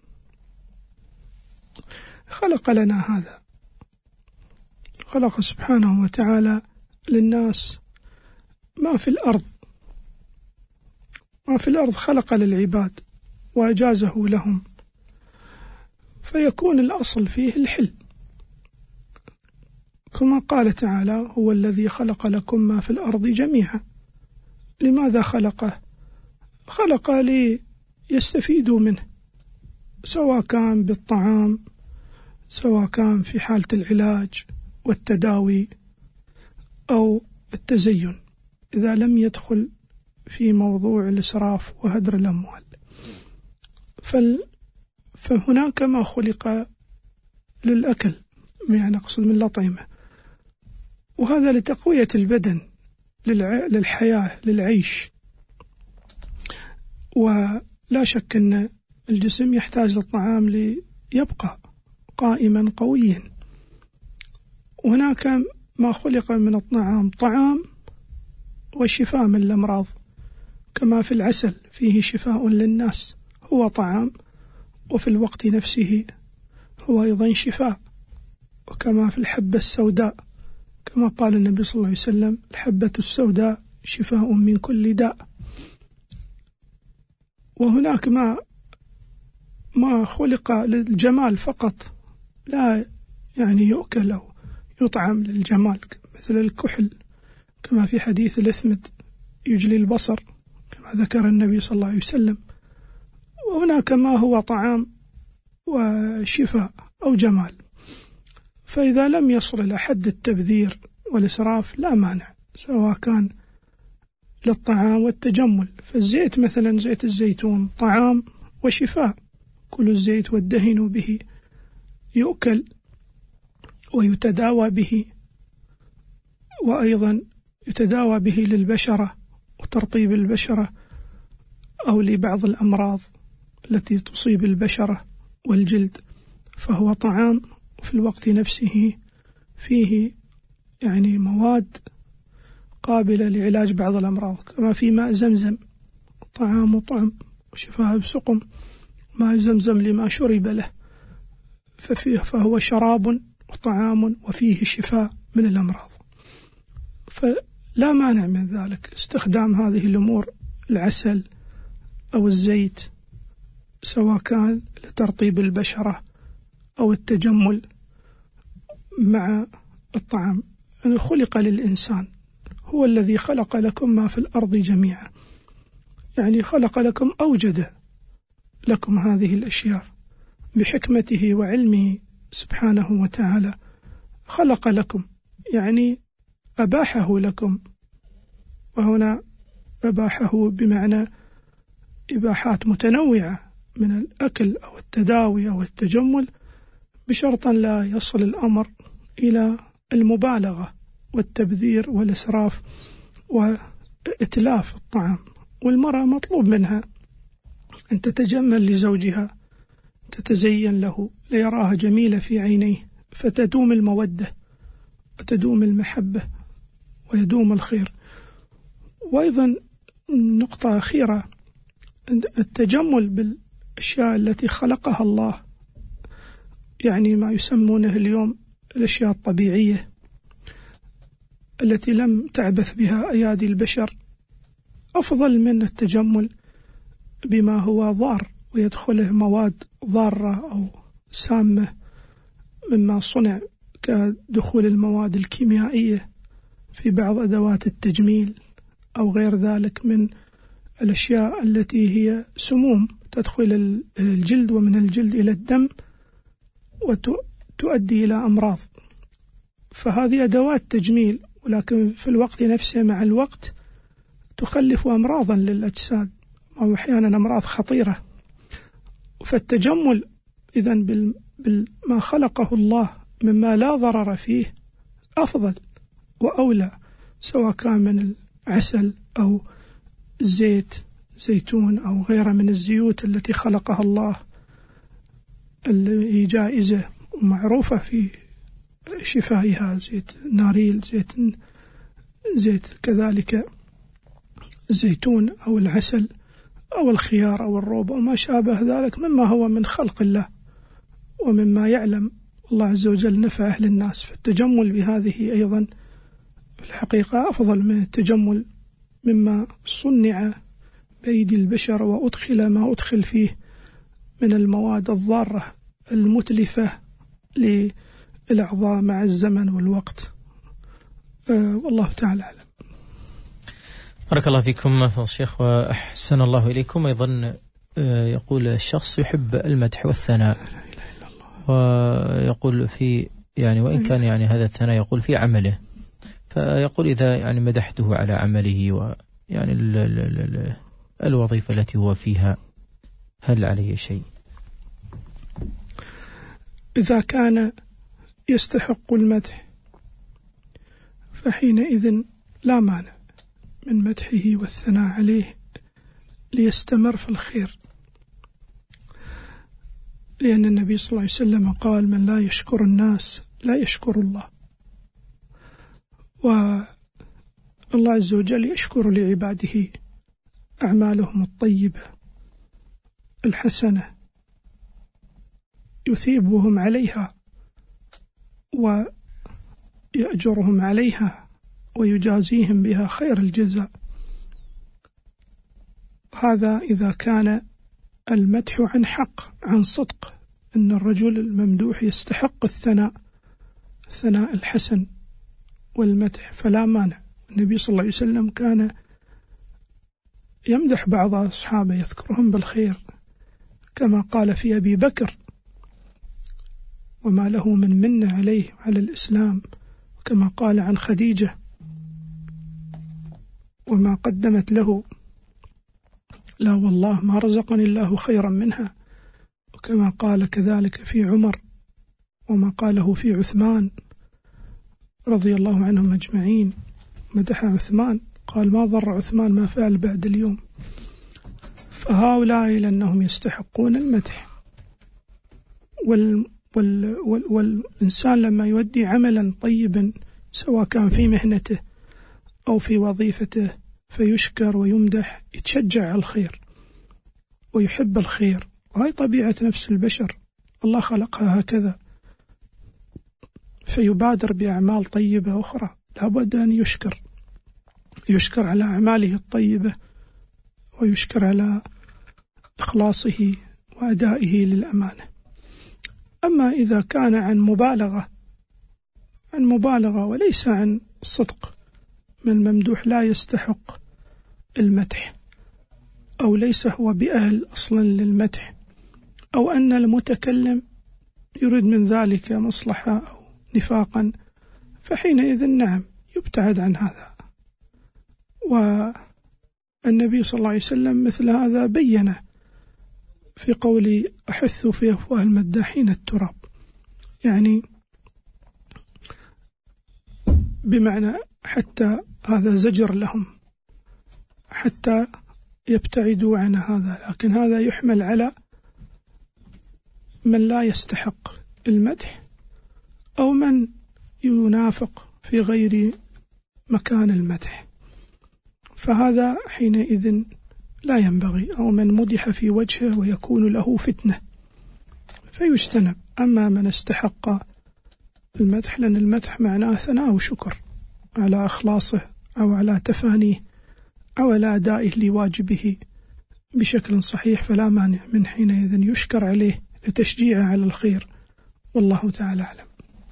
خلق لنا هذا، خلق سبحانه وتعالى للناس ما في الأرض، ما في الأرض خلق للعباد وأجازه لهم، فيكون الأصل فيه الحل، كما قال تعالى هو الذي خلق لكم ما في الأرض جميعا. لماذا خلقه؟ خلق ليستفيدوا منه، سواء كان بالطعام، سواء كان في حالة العلاج والتداوي أو التزين، إذا لم يدخل في موضوع الإسراف وهدر الأموال. فهناك ما خلق للأكل، يعني أقصد من الأطعمة، وهذا لتقوية البدن للحياة للعيش، ولا شك أن الجسم يحتاج للطعام ليبقى قائما قويا. وهناك ما خلق من الطعام طعام وشفاء من الأمراض، كما في العسل فيه شفاء للناس، هو طعام وفي الوقت نفسه هو أيضا شفاء. وكما في الحبة السوداء كما قال النبي صلى الله عليه وسلم الحبة السوداء شفاء من كل داء. وهناك ما ما خلق للجمال فقط، لا يعني يؤكل أو يطعم للجمال، مثل الكحل كما في حديث الإثمد يجلي البصر كما ذكر النبي صلى الله عليه وسلم. وهناك ما هو طعام وشفاء أو جمال، فإذا لم يصل إلى حد التبذير والإسراف لا مانع، سواء كان للطعام والتجمل. فالزيت مثلا زيت الزيتون طعام وشفاء، كل الزيت والدهن به يؤكل ويتداوى به، وأيضا يتداوى به للبشرة وترطيب البشرة أو لبعض الأمراض التي تصيب البشرة والجلد، فهو طعام وفي الوقت نفسه فيه يعني مواد قابلة لعلاج بعض الأمراض، كما في ماء زمزم طعام وطعم وشفاء بسقم، ماء زمزم لما شرب له ففيه فهو شراب وطعام وفيه شفاء من الأمراض. لا مانع من ذلك استخدام هذه الأمور، العسل أو الزيت، سواء كان لترطيب البشرة أو التجمل مع الطعام. يعني خلق للإنسان، هو الذي خلق لكم ما في الأرض جميعا، يعني خلق لكم، أوجد لكم هذه الأشياء بحكمته وعلمه سبحانه وتعالى، خلق لكم، يعني أباحه لكم. وهنا أباحه بمعنى إباحات متنوعة من الأكل أو التداوي أو التجمل، بشرط لا يصل الأمر إلى المبالغة والتبذير والإسراف وإتلاف الطعام. والمرأة مطلوب منها أن تتجمل لزوجها، تتزين له ليراها جميلة في عينيه، فتدوم المودة وتدوم المحبة ويدوم الخير. وأيضا نقطة أخيرة، التجمل بالأشياء التي خلقها الله، يعني ما يسمونه اليوم الأشياء الطبيعية التي لم تعبث بها أيادي البشر، أفضل من التجمل بما هو ضار ويدخله مواد ضارة أو سامة مما صنع، كدخول المواد الكيميائية في بعض أدوات التجميل أو غير ذلك من الأشياء التي هي سموم تدخل الجلد ومن الجلد إلى الدم وتؤدي إلى أمراض. فهذه أدوات تجميل، ولكن في الوقت نفسه مع الوقت تخلف أمراضا للأجساد أو أحيانا أمراض خطيرة. فالتجمل إذن بما خلقه الله مما لا ضرر فيه أفضل وأولى، سواء كان من العسل أو زيت زيتون أو غيره من الزيوت التي خلقها الله، اللي هي جائزة ومعروفة في شفائها، زيت ناريل، زيت زيت كذلك الزيتون أو العسل أو الخيار أو الروب وما شابه ذلك مما هو من خلق الله ومما يعلم الله عز وجل نفع أهل الناس. فالتجمل بهذه أيضا في الحقيقة أفضل من التجمل مما صنع بأيدي البشر وأدخل ما أدخل فيه من المواد الضارة المتلفة للأعضاء مع الزمن والوقت. أه والله تعالى أعلم. بارك الله فيكم فضل الشيخ وأحسن الله إليكم. أيضا يقول الشخص يحب المدح والثناء، ويقول في يعني وإن كان يعني هذا الثناء يقول في عمله، فيقول إذا يعني مدحته على عمله ويعني ال ال ال الوظيفة التي هو فيها هل عليه شيء؟ إذا كان يستحق المدح فحينئذ لا مانع من مدحه والثناء عليه ليستمر في الخير، لأن النبي صلى الله عليه وسلم قال: من لا يشكر الناس لا يشكر الله. والله عز وجل يشكر لعباده أعمالهم الطيبة الحسنة، يثيبهم عليها ويأجرهم عليها ويجازيهم بها خير الجزاء. هذا إذا كان المدح عن حق، عن صدق، أن الرجل الممدوح يستحق الثناء الثناء الحسن والمدح فلا مانع. النبي صلى الله عليه وسلم كان يمدح بعض أصحابه يذكرهم بالخير، كما قال في أبي بكر: وما له من منة عليه على الإسلام، كما قال عن خديجة: وما قدمت له لا والله ما رزقني الله خيرا منها، وكما قال كذلك في عمر، وما قاله في عثمان رضي الله عنهم أجمعين. مدح عثمان قال: ما ضر عثمان ما فعل بعد اليوم. فهؤلاء لأنهم يستحقون المدح. وال وال وال والإنسان لما يؤدي عملا طيبا سواء كان في مهنته أو في وظيفته فيشكر ويمدح، يتشجع على الخير ويحب الخير، وهي طبيعة نفس البشر، الله خلقها هكذا، فيبادر بأعمال طيبة أخرى لابد أن يشكر. يشكر على أعماله الطيبة، ويشكر على إخلاصه وأدائه للأمانة. أما إذا كان عن مبالغة عن مبالغة وليس عن صدق، من ممدوح لا يستحق المدح، أو ليس هو بأهل أصلا للمدح، أو أن المتكلم يريد من ذلك مصلحة أو نفاقا، فحينئذ نعم يبتعد عن هذا. والنبي صلى الله عليه وسلم مثل هذا بيّن في قول أحث في أفواه المداحين التراب، يعني بمعنى حتى هذا زجر لهم حتى يبتعدوا عن هذا. لكن هذا يحمل على من لا يستحق المدح، أو من ينافق في غير مكان المدح، فهذا حينئذ لا ينبغي، أو من مدح في وجهه ويكون له فتنة فيجتنب. أما من استحق المدح، لأن المدح معناه ثناء وشكر على إخلاصه أو على تفانيه أو على أدائه لواجبه بشكل صحيح، فلا مانع من حينئذ يشكر عليه لتشجيعه على الخير، والله تعالى أعلم.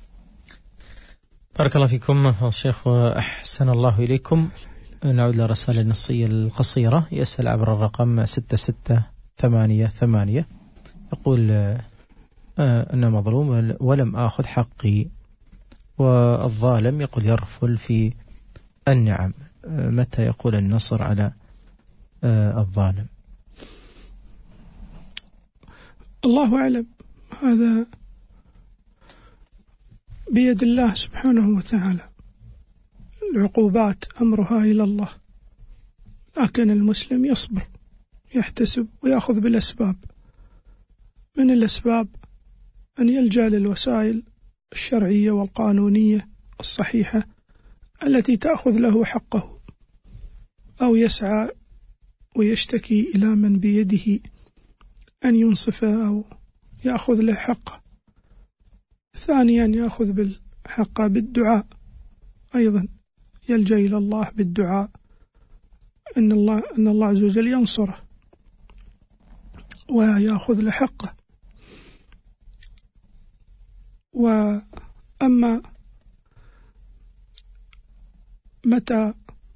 بارك الله فيكم الشيخ وأحسن الله إليكم. نعود للرسالة النصية القصيرة. يسأل عبر الرقم ستة ستة ثمانية ثمانية، يقول أنا مظلوم ولم آخذ حقي، والظالم يقول يرفل في النعم، متى يقول النصر على الظالم؟ الله أعلم، هذا بيد الله سبحانه وتعالى، العقوبات أمرها إلى الله، لكن المسلم يصبر يحتسب ويأخذ بالأسباب. من الأسباب أن يلجأ للوسائل الشرعية والقانونية الصحيحة التي تأخذ له حقه، أو يسعى ويشتكي إلى من بيده أن ينصفه أو يأخذ له حقه. ثانيا يأخذ بالحق بالدعاء، أيضا يلجأ إلى الله بالدعاء أن الله أن الله عز وجل ينصره ويأخذ له حقه. وأما متى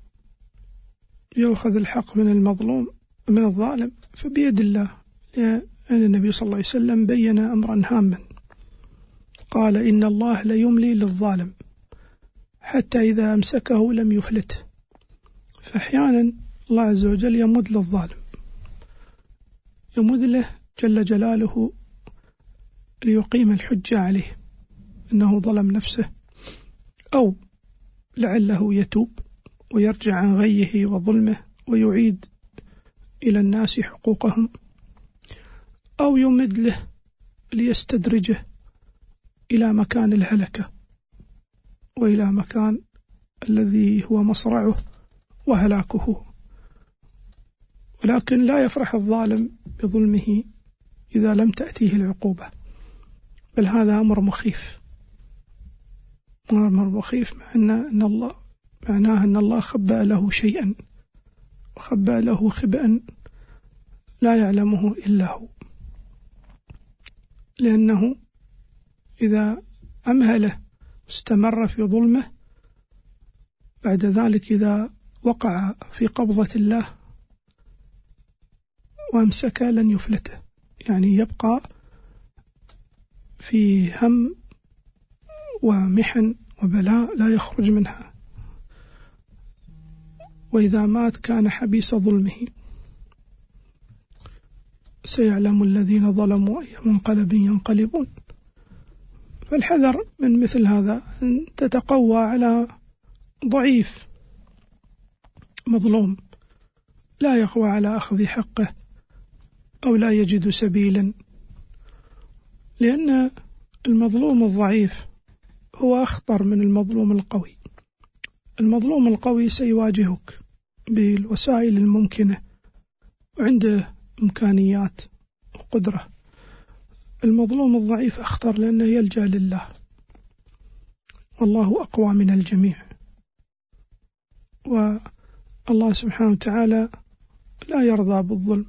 يأخذ الحق من المظلوم من الظالم فبيد الله، لأن النبي صلى الله عليه وسلم بين أمرا هاما، قال إن الله لا يملي للظالم حتى إذا أمسكه لم يفلته. فأحيانا الله عز وجل يمد للظالم، يمد له جل جلاله ليقيم الحجة عليه أنه ظلم نفسه، أو لعله يتوب ويرجع عن غيه وظلمه ويعيد إلى الناس حقوقهم، أو يمد له ليستدرجه إلى مكان الهلكة وإلى مكان الذي هو مصرعه وهلاكه. ولكن لا يفرح الظالم بظلمه إذا لم تأتيه العقوبة، بل هذا أمر مخيف، أمر مخيف، مع أن الله معناه أن الله خبأ له شيئا، وخبأ له خبئا لا يعلمه إلا هو، لأنه إذا أمهله استمر في ظلمه، بعد ذلك إذا وقع في قبضة الله وأمسك لن يفلته، يعني يبقى في هم ومحن وبلاء لا يخرج منها، وإذا مات كان حبيس ظلمه. سيعلم الذين ظلموا أي منقلب ينقلبون. فالحذر من مثل هذا، أن تتقوى على ضعيف مظلوم لا يقوى على أخذ حقه أو لا يجد سبيلا، لأن المظلوم الضعيف هو أخطر من المظلوم القوي. المظلوم القوي سيواجهك بالوسائل الممكنة وعنده إمكانيات وقدرة. المظلوم الضعيف أخطر لأنه يلجأ لله، والله أقوى من الجميع. الله سبحانه وتعالى لا يرضى بالظلم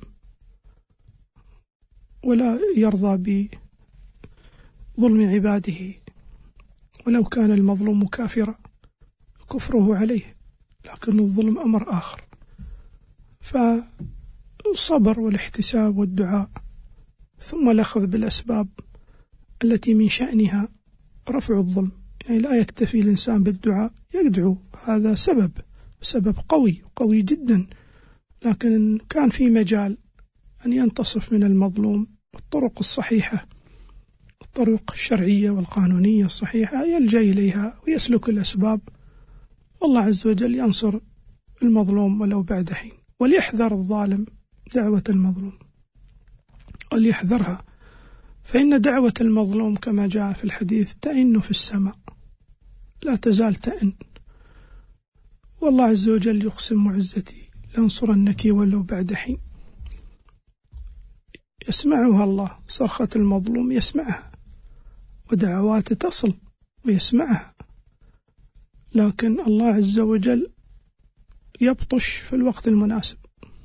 ولا يرضى بظلم عباده، ولو كان المظلوم كافرا كفره عليه، لكن الظلم أمر آخر. فالصبر والاحتساب والدعاء ثم الأخذ بالأسباب التي من شأنها رفع الظلم، يعني لا يكتفي الإنسان بالدعاء، يدعو، هذا سبب سبب قوي قوي جدا، لكن كان في مجال أن ينتصف من المظلوم بالطرق الصحيحة، الطرق الشرعية والقانونية الصحيحة يلجأ إليها ويسلك الأسباب، والله عز وجل ينصر المظلوم ولو بعد حين. وليحذر الظالم دعوة المظلوم، وليحذرها، فإن دعوة المظلوم كما جاء في الحديث تئن في السماء، لا تزال تئن، والله عز وجل يقسم عزتي لانصرنك ولو بعد حين. يسمعها الله، صرخة المظلوم يسمعها، ودعواته تصل ويسمعها، لكن الله عز وجل يبطش في الوقت المناسب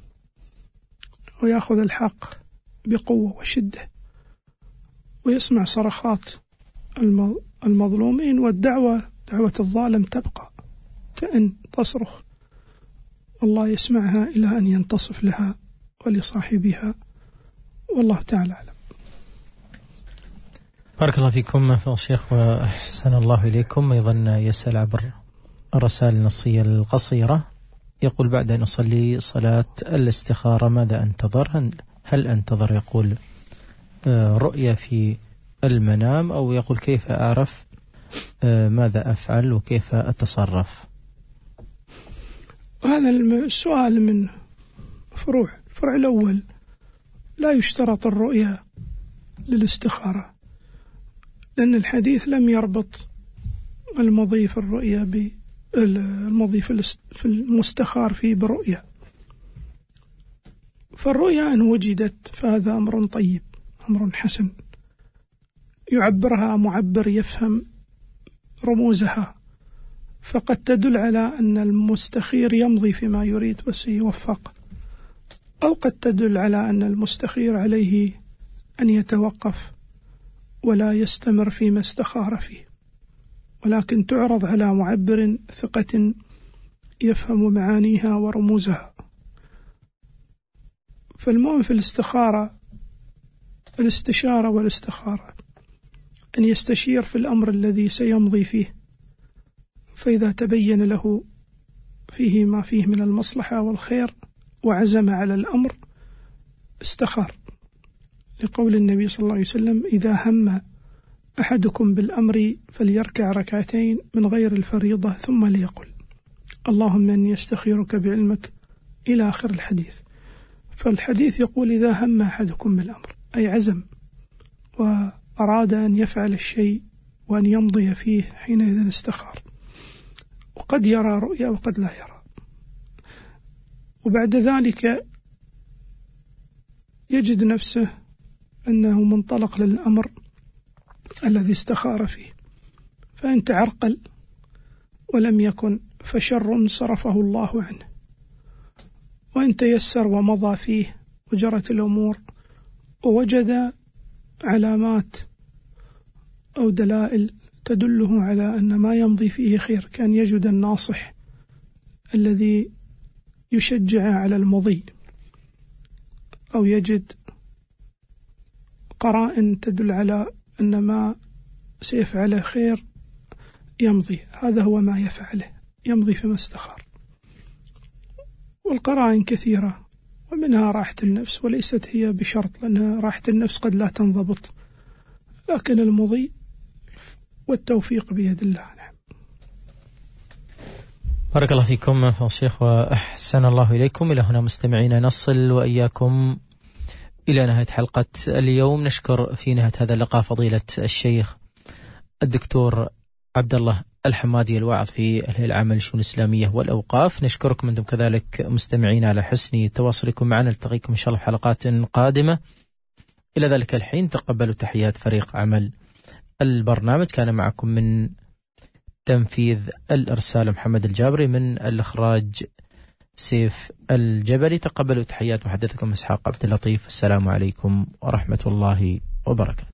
ويأخذ الحق بقوة وشدة، ويسمع صرخات المظلومين، والدعوة دعوة الظالم تبقى تأن تصرخ، الله يسمعها إلى أن ينتصف لها ولصاحبها، والله تعالى أعلم. بارك الله فيكم فضل الشيخ وأحسن الله إليكم. أيضا يسأل عبر الرسائل النصية القصيرة، يقول بعد أن أصلي صلاة الاستخارة ماذا أنتظر؟ هل أنتظر يقول رؤية في المنام، أو يقول كيف أعرف ماذا أفعل وكيف أتصرف؟ هذا السؤال من فروع. الفرع الأول لا يشترط الرؤية للاستخارة، لأن الحديث لم يربط المضي في الرؤية بالمضي في المستخار فيه برؤية، فالرؤية أن وجدت فهذا أمر طيب، أمر حسن يعبرها معبر يفهم رموزها، فقد تدل على أن المستخير يمضي فيما يريد وسيوفق، أو قد تدل على أن المستخير عليه أن يتوقف ولا يستمر فيما استخار فيه، ولكن تعرض على معبر ثقة يفهم معانيها ورموزها. فالمهم في الاستخارة الاستشارة والاستخارة أن يستشير في الأمر الذي سيمضي فيه، فإذا تبين له فيه ما فيه من المصلحة والخير وعزم على الأمر استخار، لقول النبي صلى الله عليه وسلم: إذا هم أحدكم بالأمر فليركع ركعتين من غير الفريضة ثم ليقل اللهم إني أستخيرك بعلمك إلى آخر الحديث. فالحديث يقول إذا هم أحدكم بالأمر، أي عزم وأراد أن يفعل الشيء وأن يمضي فيه، حينئذ استخار، وقد يرى رؤيا وقد لا يرى، وبعد ذلك يجد نفسه أنه منطلق للأمر الذي استخار فيه، فإن تعرقل ولم يكن فشر صرفه الله عنه، وإن تيسر ومضى فيه وجرت الأمور ووجد علامات أو دلائل تدله على أن ما يمضي فيه خير، كان يجد الناصح الذي يشجع على المضي، أو يجد قرائن تدل على أن ما سيفعله خير يمضي، هذا هو ما يفعله، يمضي فيما استخار. والقرائن كثيرة، ومنها راحة النفس، وليست هي بشرط، لأن راحة النفس قد لا تنضبط، لكن المضي والتوفيق بيد الله. نعم. بارك الله فيكم فضل الشيخ وأحسن الله إليكم. إلى هنا مستمعين نصل وإياكم إلى نهاية حلقة اليوم. نشكر في نهاية هذا اللقاء فضيلة الشيخ الدكتور عبد الله الحمادي الواعظ في الهيئة العامة للشؤون الإسلامية والأوقاف. نشكركم أنتم كذلك مستمعين على حسن تواصلكم معنا. نلتقيكم إن شاء الله في حلقات قادمة. إلى ذلك الحين تقبلوا تحيات فريق عمل البرنامج. كان معكم من تنفيذ الإرسال محمد الجابري، من الإخراج سيف الجبلي. تقبلوا تحيات محدثكم إسحاق عبد اللطيف. السلام عليكم ورحمة الله وبركاته.